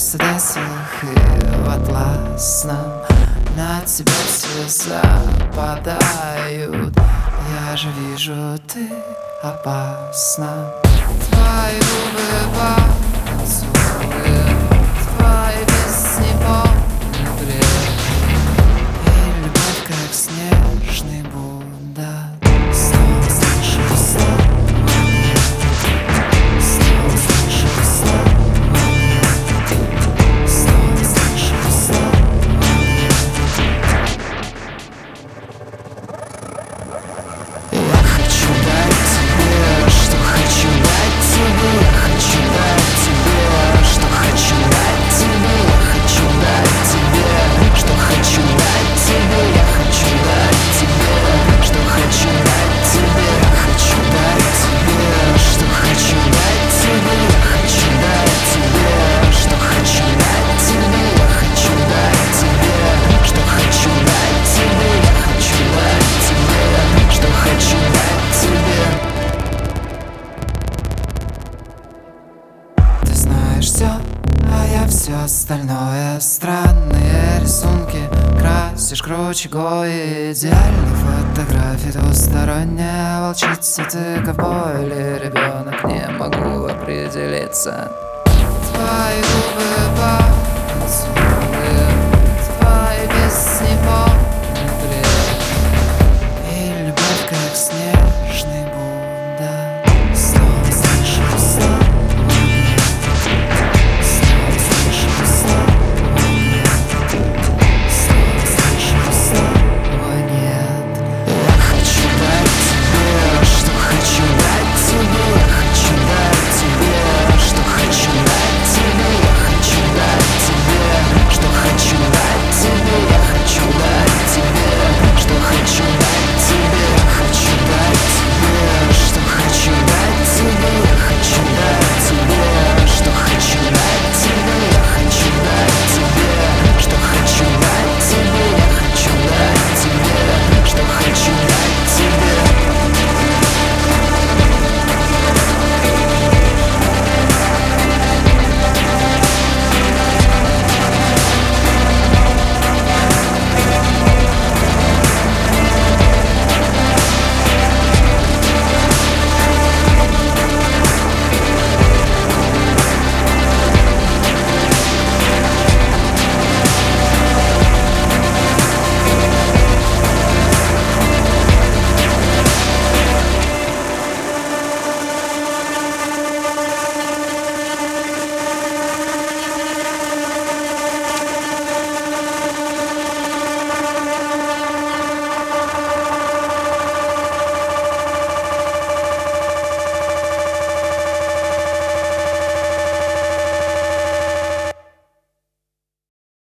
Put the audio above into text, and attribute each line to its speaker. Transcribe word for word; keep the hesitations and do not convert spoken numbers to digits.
Speaker 1: Мерседесах и в атласном на тебя все западают. Я же вижу, ты опасна. Твои губы поцелуи, твои песни полный бред, и любовь как снежный Будда. Снова слышу слова нет, снова слышу слова нет, снова слышу слова нет. Я хочу дать тебе, что хочу дать тебе, я хочу дать тебе, что хочу дать тебе, я хочу дать тебе, что хочу дать тебе, я хочу дать тебе, что хочу дать тебе, я хочу дать тебе, что хочу дать тебе, я хочу дать тебе, что хочу дать тебе, я хочу дать тебе, что хочу дать тебе, я хочу дать тебе, что хочу дать тебе. Ты знаешь все, а я все остальное. Странные рисунки красишь круче гои. Идеальные фотографии двусторонняя волчица. Ты ковбой или ребенок, не могу определиться. Твои губы